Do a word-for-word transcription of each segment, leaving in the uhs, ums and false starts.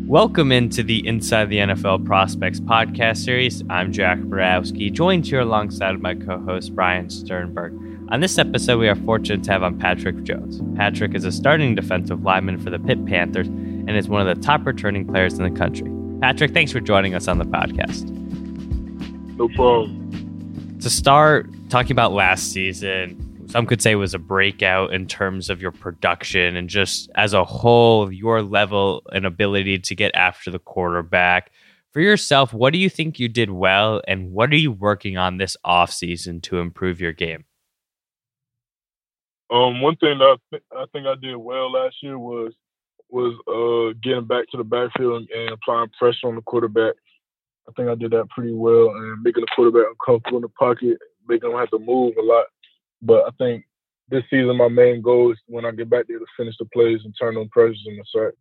Welcome into the Inside the N F L Prospects podcast series. I'm Jack Borowski, joined here alongside my co-host Brian Sternberg. On this episode, we are fortunate to have on Patrick Jones. Patrick is a starting defensive lineman for the Pitt Panthers and is one of the top returning players in the country. Patrick, thanks for joining us on the podcast. No problem. To start talking about last season, some could say it was a breakout in terms of your production and just as a whole, your level and ability to get after the quarterback. For yourself, what do you think you did well, and what are you working on this offseason to improve your game? Um, one thing that I, th- I think I did well last year was was uh, getting back to the backfield and, and applying pressure on the quarterback. I think I did that pretty well, and making the quarterback uncomfortable in the pocket, making him have to move a lot. But I think this season my main goal is when I get back there to finish the plays and turn on pressures in the sack.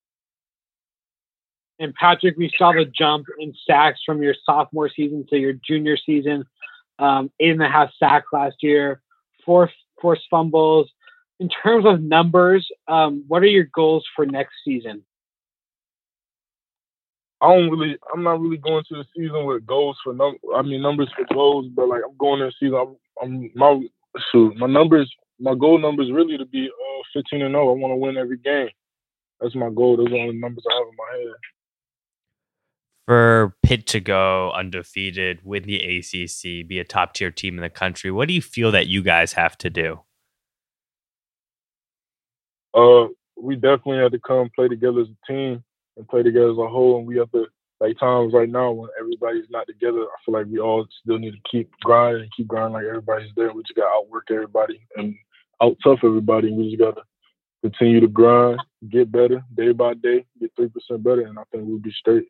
And Patrick, we saw the jump in sacks from your sophomore season to your junior season. Um, eight and a half sacks last year, four forced fumbles. In terms of numbers, um, what are your goals for next season? I don't really, I'm not really going to the season with goals for num. I mean numbers for goals, but like I'm going to the season. I'm, I'm my shoot, my numbers, my goal number is really to be uh, fifteen and oh. I want to win every game. That's my goal. Those are the only numbers I have in my head. For Pitt to go undefeated, win the A C C, be a top tier team in the country, what do you feel that you guys have to do? Uh, we definitely have to come play together as a team and play together as a whole. And we have to, like times right now when everybody's not together, I feel like we all still need to keep grinding and keep grinding like everybody's there. We just got to outwork everybody and out tough everybody. And we just got to continue to grind, get better day by day, get three percent better, and I think we'll be straight.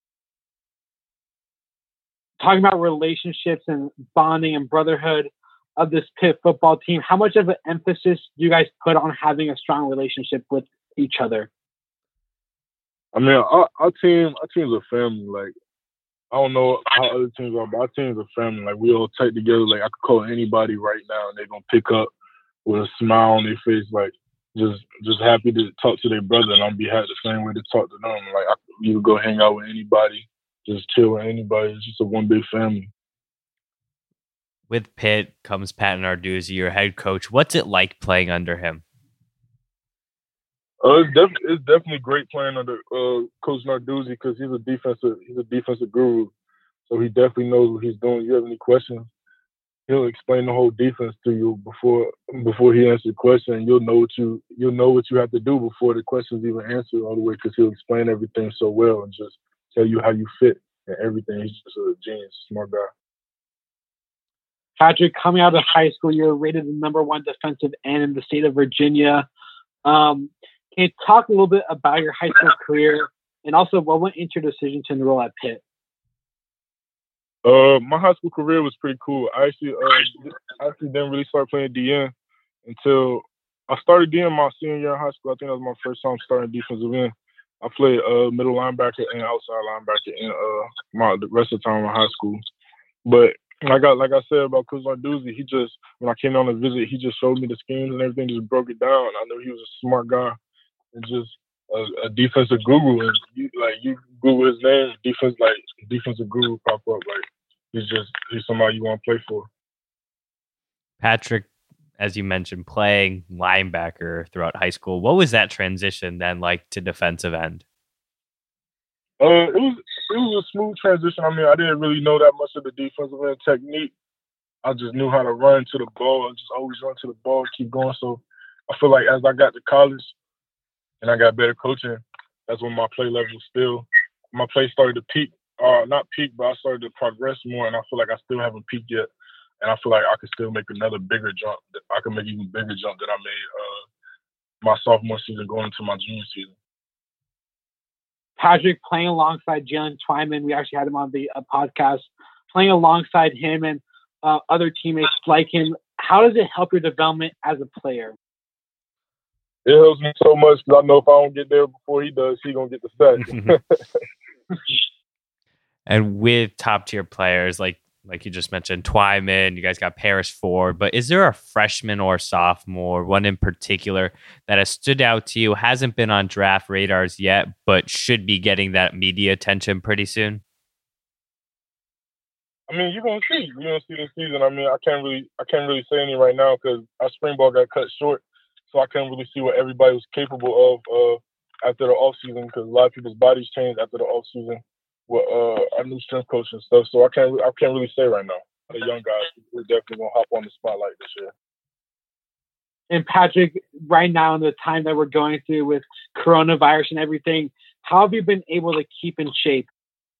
Talking about relationships and bonding and brotherhood of this Pitt football team, how much of an emphasis do you guys put on having a strong relationship with each other? I mean, our, our team, our team's a family. Like, I don't know how other teams are, but our team's a family. Like, we all tight together. Like, I could call anybody right now, and they're gonna pick up with a smile on their face, like just just happy to talk to their brother, and I'll be happy the same way to talk to them. Like, I could, you could go hang out with anybody, just chill with anybody. It's just a one big family. With Pitt comes Pat Narduzzi, your head coach. What's it like playing under him? Uh, it's, def- it's definitely great playing under uh, Coach Narduzzi because he's a defensive he's a defensive guru, so he definitely knows what he's doing. You have any questions, he'll explain the whole defense to you before before he answers the question. And you'll know what you you'll know what you have to do before the question's even answered all the way because he'll explain everything so well and just tell you how you fit and everything. He's just a genius, smart guy. Patrick, coming out of high school, you're rated the number one defensive end in the state of Virginia. Um, can you talk a little bit about your high school career and also what went into your decision to enroll at Pitt? Uh, my high school career was pretty cool. I actually, uh, I actually didn't really start playing D N until I started D N my senior year in high school. I think that was my first time starting defensive end. I played uh, middle linebacker and outside linebacker in uh, my the rest of the time in high school. But like I like I said about Coach Narduzzi, he just when I came on a visit, he just showed me the schemes and everything, just broke it down. I knew he was a smart guy and just a, a defensive guru. And you, like you Google his name, defense like defensive guru pop up. Like he's just he's somebody you want to play for. Patrick, as you mentioned, playing linebacker throughout high school. What was that transition then like to defensive end? Uh, it was it was a smooth transition. I mean, I didn't really know that much of the defensive end technique. I just knew how to run to the ball and just always run to the ball and keep going. So I feel like as I got to college and I got better coaching, that's when my play level still my play started to peak. Uh, not peak, but I started to progress more, and I feel like I still haven't peaked yet. And I feel like I could still make another bigger jump. I could make even bigger jump than I made uh, my sophomore season going into my junior season. Patrick playing alongside Jalen Twyman, we actually had him on the uh, podcast, playing alongside him and uh, other teammates like him. How does it help your development as a player? It helps me so much because I know if I don't get there before he does, he's going to get the sack. And with top tier players like like you just mentioned, Twyman, you guys got Paris Ford, but is there a freshman or sophomore, one in particular, that has stood out to you, hasn't been on draft radars yet, but should be getting that media attention pretty soon? I mean, you're gonna see. You're gonna see this season. I mean, I can't really, I can't really say any right now because our spring ball got cut short, so I can't really see what everybody was capable of uh, after the off season because a lot of people's bodies changed after the off season with uh, our new strength coach and stuff. So I can't, I can't really say right now. The young guys, we're definitely gonna hop on the spotlight this year. And Patrick, right now in the time that we're going through with coronavirus and everything, how have you been able to keep in shape?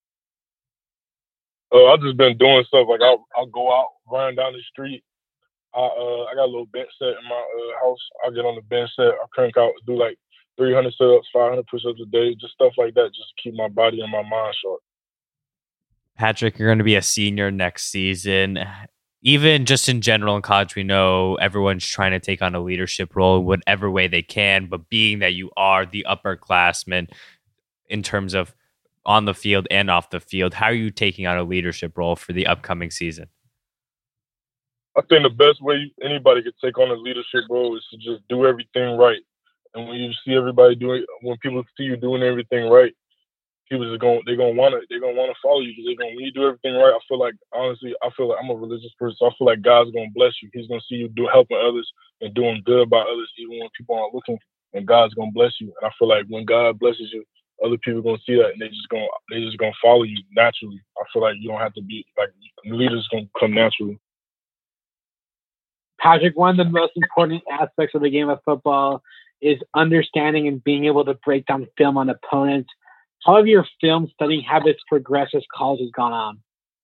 Uh, I've just been doing stuff like I'll, I'll go out, run down the street. I uh, I got a little bench set in my uh, house. I'll get on the bench set. I'll crank out, do like three hundred sit-ups, five hundred push-ups a day, just stuff like that, just to keep my body and my mind sharp. Patrick, you're going to be a senior next season. Even just in general in college, we know everyone's trying to take on a leadership role in whatever way they can, but being that you are the upperclassman in terms of on the field and off the field, how are you taking on a leadership role for the upcoming season? I think the best way anybody could take on a leadership role is to just do everything right. And when you see everybody doing, when people see you doing everything right, people are going, they're gonna want to, they're gonna want to follow you because they're gonna. When you do everything right, I feel like honestly, I feel like I'm a religious person. So I feel like God's gonna bless you. He's gonna see you do helping others and doing good by others, even when people aren't looking. And God's gonna bless you. And I feel like when God blesses you, other people gonna see that and they just gonna they just gonna follow you naturally. I feel like you don't have to be like leaders gonna come naturally. Patrick, one of the most important aspects of the game of football is understanding and being able to break down film on opponents. How have your film studying habits progressed as college has gone on?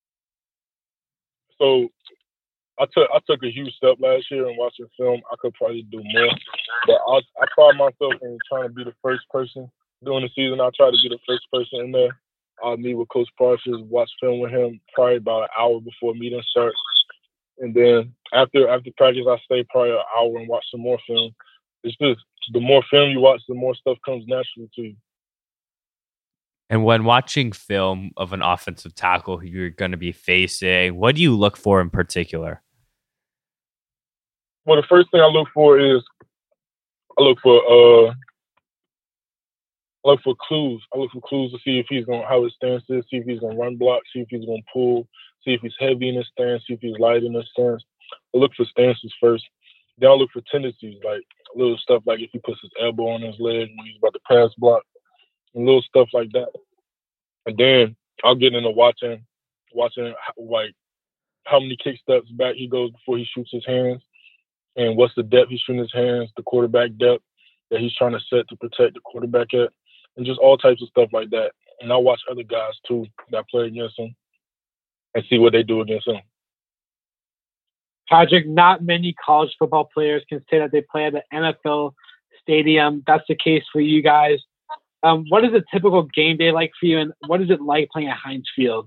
So I took I took a huge step last year in watching film. I could probably do more, but I I pride myself in trying to be the first person during the season. I try to be the first person in there. I'll meet with Coach Parsons, watch film with him probably about an hour before meeting starts. And then after after practice, I stay probably an hour and watch some more film. It's just the more film you watch, the more stuff comes naturally to you. And when watching film of an offensive tackle who you're going to be facing, what do you look for in particular? Well, the first thing I look for is I look for uh I look for clues. I look for clues to see if he's going to how his stance is, see if he's going to run block, see if he's going to pull, see if he's heavy in his stance, see if he's light in his stance. I look for stances first. Then I look for tendencies, like little stuff like if he puts his elbow on his leg when he's about to pass block, and little stuff like that. And then I'll get into watching, watching like how many kick steps back he goes before he shoots his hands, and what's the depth he's shooting his hands, the quarterback depth that he's trying to set to protect the quarterback at, and just all types of stuff like that. And I watch other guys too that play against him and see what they do against him. Patrick, not many college football players can say that they play at the N F L stadium. That's the case for you guys. Um, what is a typical game day like for you, and what is it like playing at Heinz Field?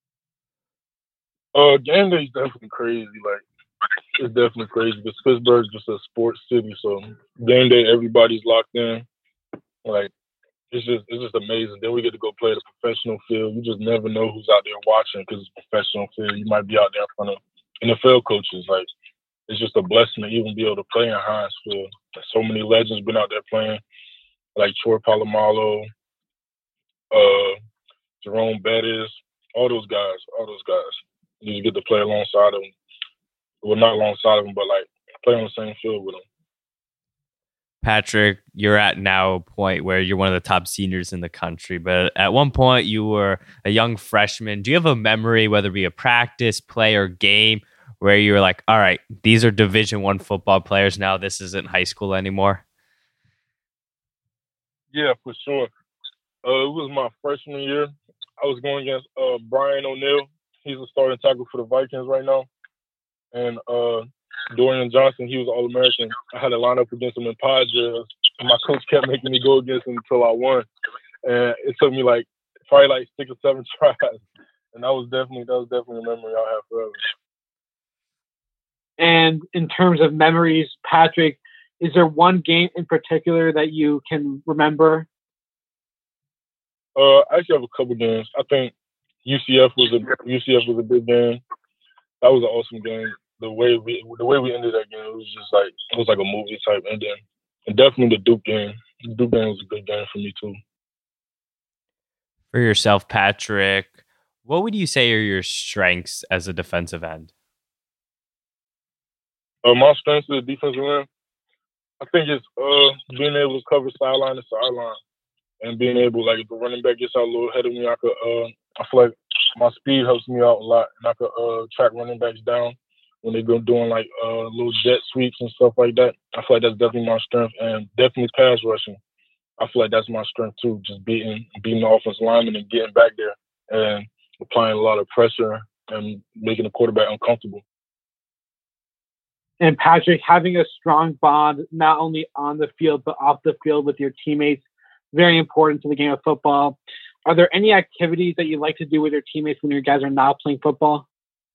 Uh, game day is definitely crazy. Like, it's definitely crazy because Pittsburgh's just a sports city. So game day, everybody's locked in. Like, it's just it's just amazing. Then we get to go play at a professional field. You just never know who's out there watching because it's a professional field. You might be out there in front of N F L coaches. Like, it's just a blessing to even be able to play in Heinz Field. So many legends been out there playing, like Troy Polamalu, uh, Jerome Bettis, all those guys, all those guys. You get to play alongside them. Well, not alongside of them, but like play on the same field with them. Patrick, you're at now a point where you're one of the top seniors in the country, but at one point you were a young freshman. Do you have a memory, whether it be a practice, play, or game, where you were like, all right, these are Division One football players now, this isn't high school anymore? Yeah, for sure. Uh, it was my freshman year. I was going against uh, Brian O'Neill. He's a starting tackle for the Vikings right now. And uh, Dorian Johnson, he was All-American. I had to line up against him in pod drills, and my coach kept making me go against him until I won. And it took me like probably like six or seven tries, and that was definitely that was definitely a memory I'll have forever. And in terms of memories, Patrick, is there one game in particular that you can remember? Uh, I actually have a couple games. I think U C F was a U C F was a big game. That was an awesome game. The way we the way we ended that game, it was just like it was like a movie type ending. And definitely the Duke game. The Duke game was a good game for me too. For yourself, Patrick, what would you say are your strengths as a defensive end? Uh, my strengths as a defensive end, I think it's uh, being able to cover sideline to sideline and being able, like, if the running back gets out a little ahead of me, I could. Uh, I feel like my speed helps me out a lot, and I could uh, track running backs down when they're doing like uh, little jet sweeps and stuff like that. I feel like that's definitely my strength, and definitely pass rushing. I feel like that's my strength too, just beating beating the offensive lineman and getting back there and applying a lot of pressure and making the quarterback uncomfortable. And Patrick, having a strong bond, not only on the field, but off the field with your teammates, very important to the game of football. Are there any activities that you like to do with your teammates when you guys are not playing football?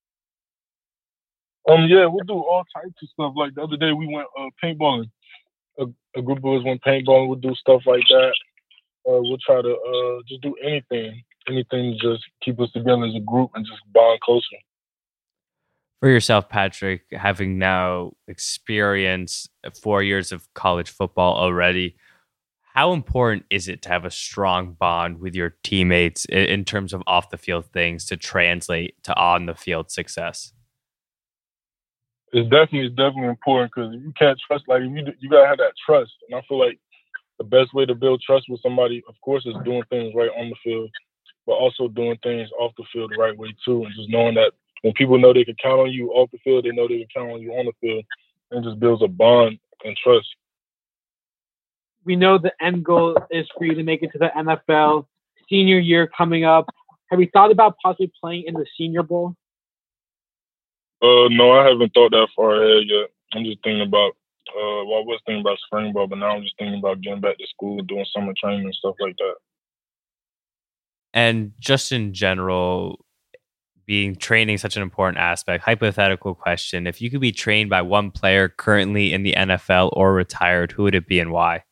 Um, yeah, we'll do all types of stuff. Like the other day, we went uh, paintballing. A, a group of us went paintballing. We'll do stuff like that. Uh, we'll try to uh, just do anything, anything to just keep us together as a group and just bond closer. For yourself, Patrick, having now experienced four years of college football already, how important is it to have a strong bond with your teammates in terms of off-the-field things to translate to on-the-field success? It's definitely it's definitely important because you can't trust. Like you, you gotta have that trust, and I feel like the best way to build trust with somebody, of course, is doing things right on the field, but also doing things off the field the right way too, and just knowing that when people know they can count on you off the field, they know they can count on you on the field, and just builds a bond and trust. We know the end goal is for you to make it to the N F L. Senior year coming up. Have you thought about possibly playing in the Senior Bowl? Uh, no, I haven't thought that far ahead yet. I'm just thinking about, uh, well, I was thinking about spring ball, but now I'm just thinking about getting back to school, doing summer training and stuff like that. And just in general, being training such an important aspect, hypothetical question, if you could be trained by one player currently in the N F L or retired, who would it be and why?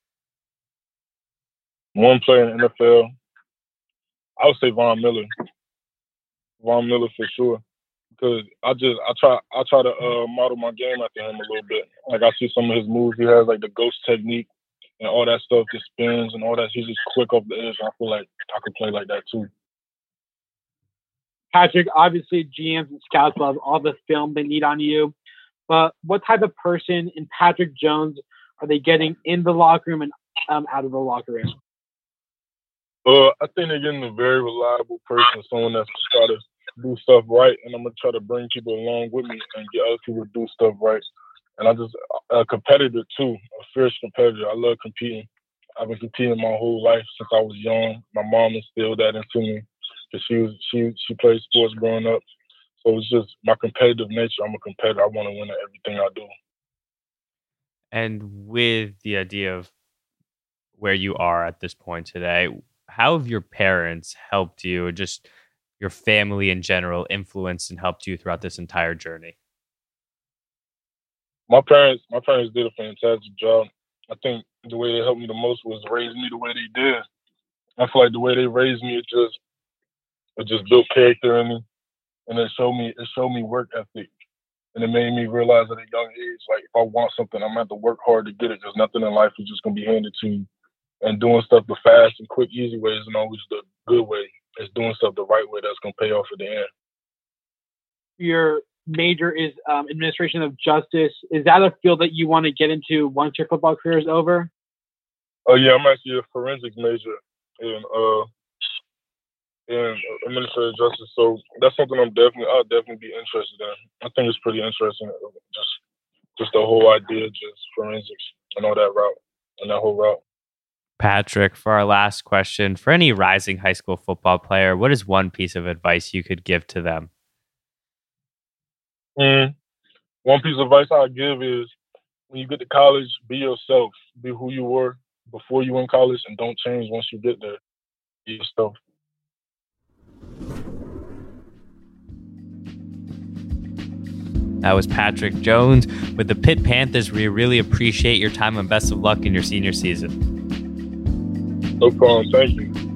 One player in the N F L, I would say Von Miller. Von Miller for sure. Because I just I try I try to uh, model my game after him a little bit. Like I see some of his moves he has, like the ghost technique and all that stuff, the spins and all that. He's just quick off the edge. I feel like I could play like that too. Patrick, obviously G Ms and scouts love all the film they need on you. But what type of person in Patrick Jones are they getting in the locker room and um, out of the locker room? Uh, I think they're getting a very reliable person, someone that's try to do stuff right, and I'm gonna try to bring people along with me and get other people to do stuff right. And I just a competitor too, a fierce competitor. I love competing. I've been competing my whole life since I was young. My mom instilled that into me because she was she she played sports growing up. So it's just my competitive nature. I'm a competitor. I want to win at everything I do. And with the idea of where you are at this point today, how have your parents helped you, or just your family in general, influenced and helped you throughout this entire journey? My parents, my parents did a fantastic job. I think the way they helped me the most was raising me the way they did. I feel like the way they raised me, it just, it just built character in me, and it showed me, it showed me work ethic, and it made me realize at a young age, like if I want something, I'm gonna have to work hard to get it. Because nothing in life is just gonna be handed to you. And doing stuff the fast and quick, easy way isn't always the good way. It's doing stuff the right way that's going to pay off at the end. Your major is um, administration of justice. Is that a field that you want to get into once your football career is over? Oh, yeah, I'm actually a forensics major in, uh, in administrative justice. So that's something I'm definitely, I'll definitely be interested in. I think it's pretty interesting. Just, just the whole idea, just forensics and all that route and that whole route. Patrick, for our last question, for any rising high school football player, what is one piece of advice you could give to them? Mm, one piece of advice I'll give is when you get to college, be yourself. Be who you were before you went to college, and don't change once you get there. Be yourself. That was Patrick Jones with the Pitt Panthers. We really appreciate your time and best of luck in your senior season. No problem. Thank you.